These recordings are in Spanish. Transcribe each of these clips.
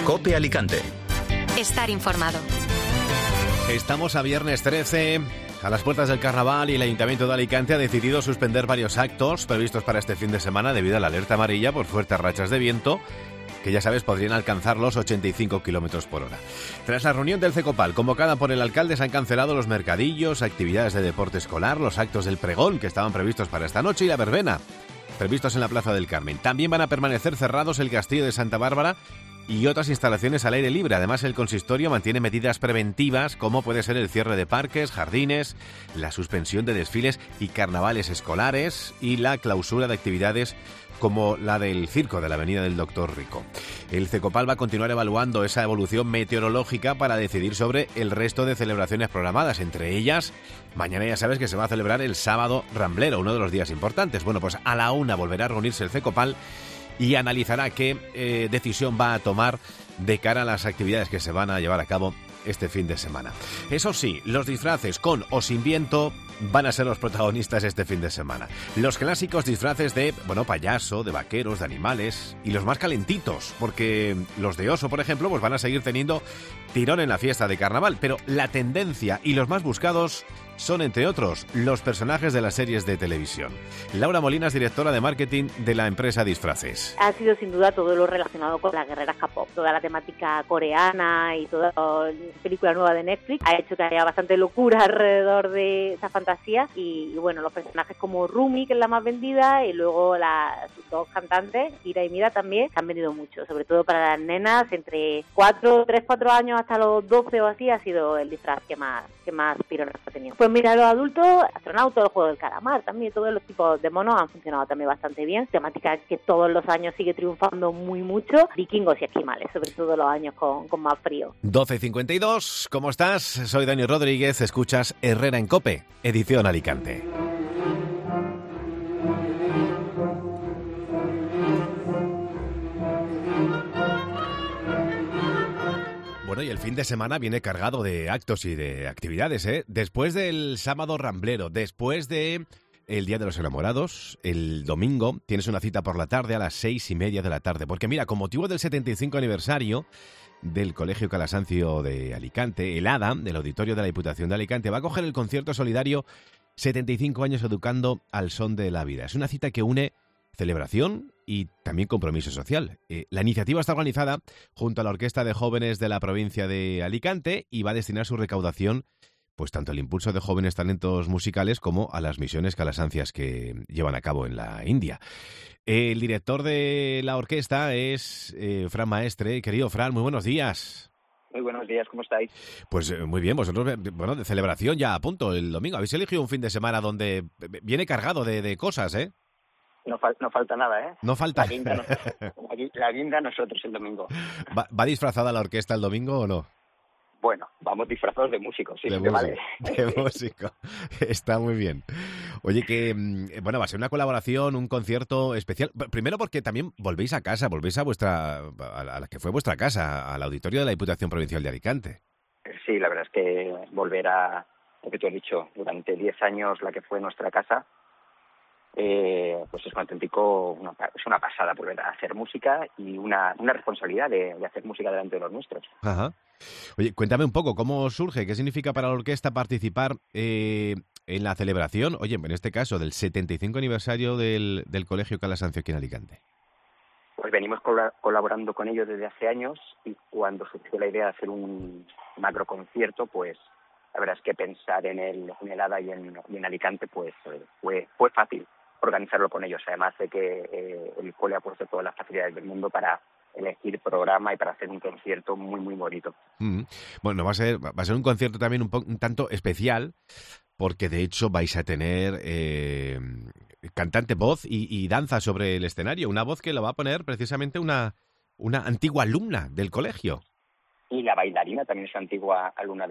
COPE Alicante. Estar informado. Estamos a viernes 13, a las puertas del Carnaval, y el Ayuntamiento de Alicante ha decidido suspender varios actos previstos para este fin de semana debido a la alerta amarilla por fuertes rachas de viento, que ya sabes podrían alcanzar los 85 kilómetros por hora. Tras la reunión del CECOPAL convocada por el alcalde, se han cancelado los mercadillos, actividades de deporte escolar, los actos del pregón que estaban previstos para esta noche y la verbena, previstos en la Plaza del Carmen. También van a permanecer cerrados el Castillo de Santa Bárbara y otras instalaciones al aire libre. Además, el consistorio mantiene medidas preventivas como puede ser el cierre de parques, jardines, la suspensión de desfiles y carnavales escolares y la clausura de actividades como la del circo de la Avenida del Doctor Rico. El CECOPAL va a continuar evaluando esa evolución meteorológica para decidir sobre el resto de celebraciones programadas. Entre ellas, mañana ya sabes que se va a celebrar el Sábado Ramblero, uno de los días importantes. Bueno, pues a la 1 volverá a reunirse el CECOPAL y analizará qué decisión va a tomar de cara a las actividades que se van a llevar a cabo este fin de semana. Eso sí, los disfraces con o sin viento van a ser los protagonistas este fin de semana. Los clásicos disfraces de, payaso, de vaqueros, de animales, y los más calentitos, porque los de oso, por ejemplo, pues van a seguir teniendo tirón en la fiesta de carnaval, pero la tendencia y los más buscados son, entre otros, los personajes de las series de televisión. Laura Molina es directora de marketing de la empresa Disfraces. Ha sido sin duda todo lo relacionado con las guerreras K-pop, toda la temática coreana y toda la película nueva de Netflix ha hecho que haya bastante locura alrededor de esa fantasía y bueno, los personajes como Rumi, que es la más vendida, y luego sus dos cantantes, Ira y Mira, también se han vendido mucho, sobre todo para las nenas entre 4 años hasta los 12 o así, ha sido el disfraz que más pirones ha tenido. Pues mira, los adultos, astronautas, el juego del calamar, también todos los tipos de monos han funcionado también bastante bien. Temática que todos los años sigue triunfando muy mucho. Vikingos y esquimales, sobre todo los años con más frío. 12:52, ¿cómo estás? Soy Dani Rodríguez, escuchas Herrera en COPE, edición Alicante. Bueno, y el fin de semana viene cargado de actos y de actividades, ¿eh? Después del Sábado Ramblero, después de el Día de los Enamorados, el domingo tienes una cita por la tarde a las 6:30 de la tarde. Porque mira, con motivo del 75 aniversario del Colegio Calasancio de Alicante, el ADA, del Auditorio de la Diputación de Alicante, va a coger el concierto solidario 75 años educando al son de la vida. Es una cita que une celebración y también compromiso social. La iniciativa está organizada junto a la Orquesta de Jóvenes de la provincia de Alicante y va a destinar su recaudación pues tanto al impulso de jóvenes talentos musicales como a las misiones calasancias que llevan a cabo en la India. El director de la orquesta es Fran Maestre. Querido Fran, muy buenos días. Muy buenos días, ¿cómo estáis? Pues muy bien, vosotros, de celebración ya a punto el domingo. Habéis elegido un fin de semana donde viene cargado de cosas, ¿eh? No falta nada, ¿eh? No falta. La guinda nosotros el domingo. ¿Va disfrazada la orquesta el domingo o no? Bueno, vamos disfrazados de músicos, sí, de músico, vale. De músico. Está muy bien. Oye, que va a ser una colaboración, un concierto especial. Primero porque también volvéis a casa, volvéis a la que fue vuestra casa, al auditorio de la Diputación Provincial de Alicante. Sí, la verdad es que volver a lo que tú has dicho, durante 10 años la que fue nuestra casa, pues es un auténtico, es una pasada volver a hacer música y una responsabilidad de hacer música delante de los nuestros. Ajá. Oye, cuéntame un poco, ¿cómo surge? ¿Qué significa para la orquesta participar en la celebración, oye, en este caso, del 75 aniversario del Colegio Calasancio aquí en Alicante? Pues venimos colaborando con ellos desde hace años y cuando surgió la idea de hacer un macro concierto, pues la verdad es que pensar en el ADA y en Alicante pues fue fácil organizarlo con ellos, además de que el cole ha puesto todas las facilidades del mundo para elegir programa y para hacer un concierto muy muy bonito. Bueno, va a ser un concierto también un tanto especial, porque de hecho vais a tener cantante, voz y danza sobre el escenario, una voz que lo va a poner precisamente una antigua alumna del colegio. Y la bailarina también es antigua alumna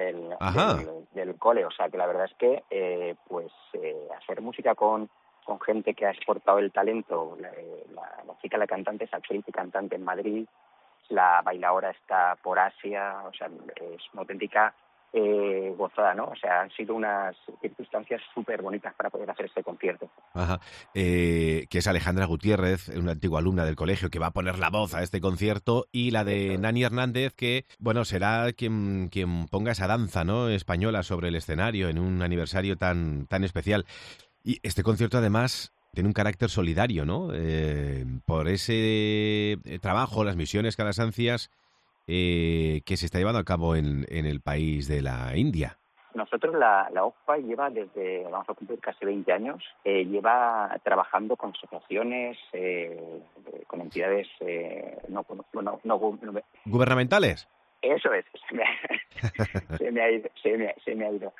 del cole, o sea que la verdad es que hacer música con gente que ha exportado el talento, la chica, la cantante es actriz y cantante en Madrid, la bailaora está por Asia, o sea, es una auténtica gozada, ¿no? O sea, han sido unas circunstancias súper bonitas para poder hacer este concierto. Ajá. Que es Alejandra Gutiérrez, una antigua alumna del colegio que va a poner la voz a este concierto, y la de Nani Hernández, que, bueno, será quien ponga esa danza, ¿no?, española sobre el escenario en un aniversario tan especial. Y este concierto, además, tiene un carácter solidario, ¿no? Por ese trabajo, las misiones calasancias que se está llevando a cabo en el país de la India. Nosotros, la OCPA lleva vamos a cumplir casi 20 años, lleva trabajando con asociaciones, con entidades ¿Gubernamentales? Eso es, se me ha ido.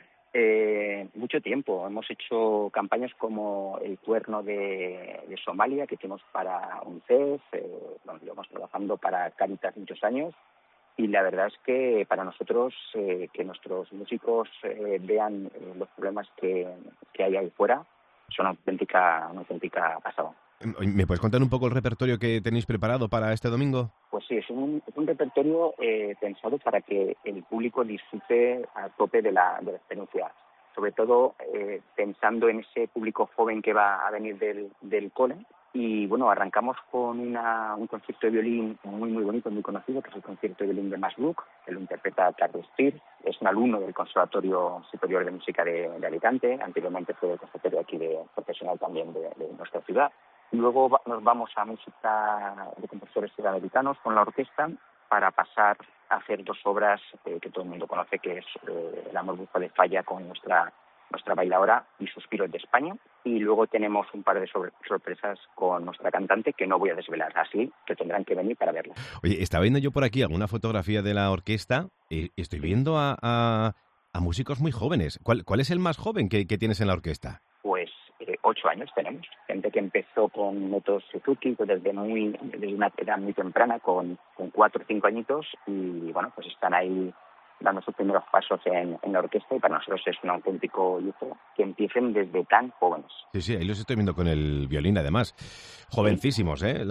Mucho tiempo. Hemos hecho campañas como el cuerno de Somalia, que hicimos para UNICEF, llevamos trabajando para Cáritas muchos años, y la verdad es que para nosotros que nuestros músicos vean los problemas que hay ahí fuera son una auténtica pasada. ¿Me puedes contar un poco el repertorio que tenéis preparado para este domingo? Pues sí, es un repertorio pensado para que el público disfrute a tope de la experiencia. Sobre todo pensando en ese público joven que va a venir del cole. Y bueno, arrancamos con un concierto de violín muy bonito, muy conocido, que es el concierto de violín de Mas Bruch, que lo interpreta Carlos Speer. Es un alumno del Conservatorio Superior de Música de Alicante. Anteriormente fue del conservatorio aquí profesional también de nuestra ciudad. Luego nos vamos a música de compositores sudamericanos con la orquesta para pasar a hacer 2 obras que todo el mundo conoce, que es El amor brujo de Falla con nuestra bailaora y Suspiros de España. Y luego tenemos un par de sorpresas con nuestra cantante que no voy a desvelar, así que tendrán que venir para verlas. Oye, estaba viendo yo por aquí alguna fotografía de la orquesta y estoy viendo a músicos muy jóvenes. ¿Cuál es el más joven que tienes en la orquesta? Pues 8 años tenemos. Gente que empezó con métodos Suzuki desde una edad muy temprana, con 4 o 5 añitos, y bueno, pues están ahí dando sus primeros pasos en la orquesta, y para nosotros es un auténtico lujo que empiecen desde tan jóvenes. Sí, ahí los estoy viendo con el violín, además. Jovencísimos, ¿eh?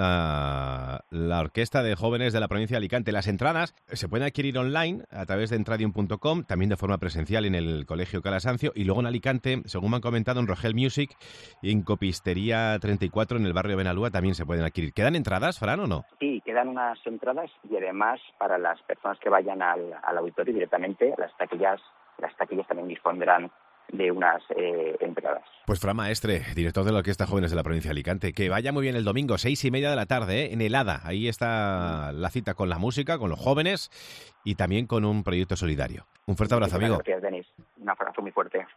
La Orquesta de Jóvenes de la Provincia de Alicante. Las entradas se pueden adquirir online a través de entradium.com, también de forma presencial en el Colegio Calasancio, y luego en Alicante, según me han comentado, en Rogel Music y en Copistería 34 en el barrio Benalúa también se pueden adquirir. ¿Quedan entradas, Fran, o no? Sí, quedan unas entradas, y además para las personas que vayan al auditorio directamente, las taquillas también dispondrán de unas entradas. Pues Fran Maestre, director de la Orquesta Jóvenes de la Provincia de Alicante, que vaya muy bien el domingo, 6:30 de la tarde, en el Hada. Ahí está la cita con la música, con los jóvenes y también con un proyecto solidario. Un fuerte abrazo, amigo. Gracias, Denis. Un abrazo muy fuerte.